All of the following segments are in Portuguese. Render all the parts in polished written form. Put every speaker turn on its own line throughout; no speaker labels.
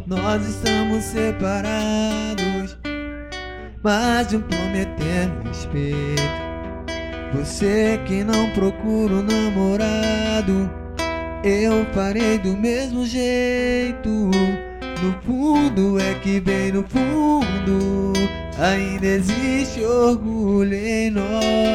Nós estamos separados, mas um prometendo respeito. Você que não procura um namorado, eu parei do mesmo jeito. No fundo é que bem no fundo ainda existe orgulho em nós.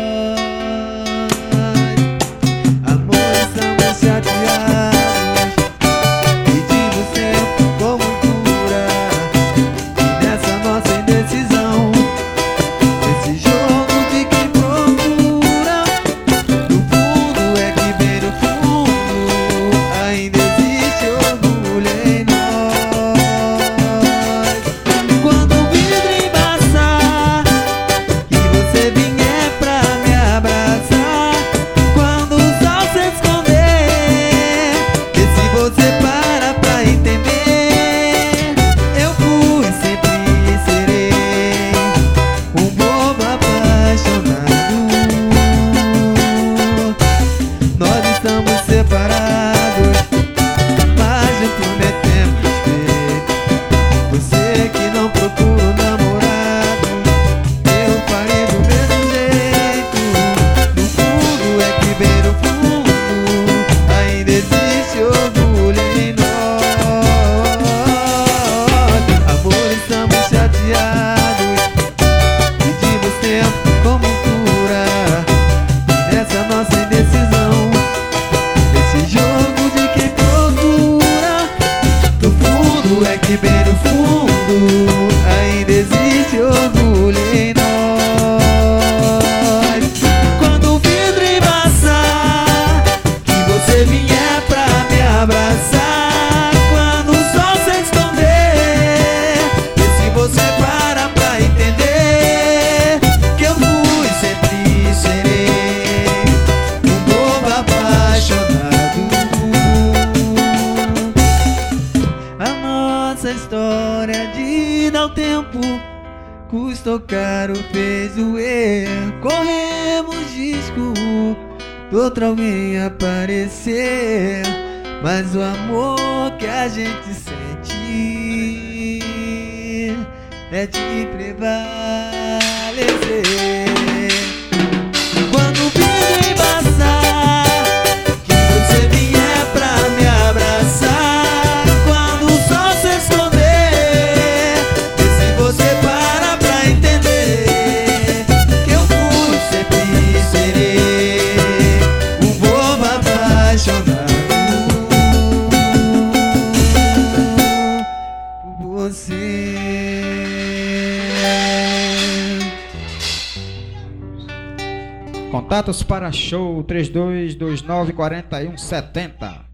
Amor, estamos chateados, pedimos tempo como cura. E nessa nossa indecisão, esse jogo de quem procura, no fundo é que bem no fundo ainda existe orgulho em nós. Quando o vidro embaçar e você vier pra me abraçar, quando o sol se esconder, vê se você para pra entender. Eu fui, sempre serei um bobo apaixonado. Nós estamos separados, mas não prometemos respeito. Você que não procura um namorado, eu parei do mesmo jeito. No fundo é que bem no fundo ainda existe orgulho em nós. Amor, estamos chateados, pedimos tempo como cura. E nessa nossa indecisão, esse jogo de quem procura, no fundo é que bem no fundo ainda existe orgulho em nós. Quando o vidro embaçar, que você vier pra me abraçar, quando o sol se esconder, vê se você para pra entender que eu fui, sempre serei um bobo apaixonado. A nossa história de dar o tempo custou caro, fez doer. Corremos risco de outro alguém aparecer, mas o amor que a gente sente é de prevalecer. Quando o vidro embaçar, que você vier pra me abraçar, quando o sol se esconder, vê se você para pra entender que eu fui, sempre serei um bobo apaixonado por você.
Contatos para show 32294170.